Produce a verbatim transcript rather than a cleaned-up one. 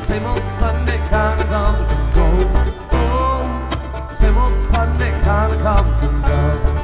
same old Sunday kind of comes and goes. Oh, same old Sunday kind of comes and goes.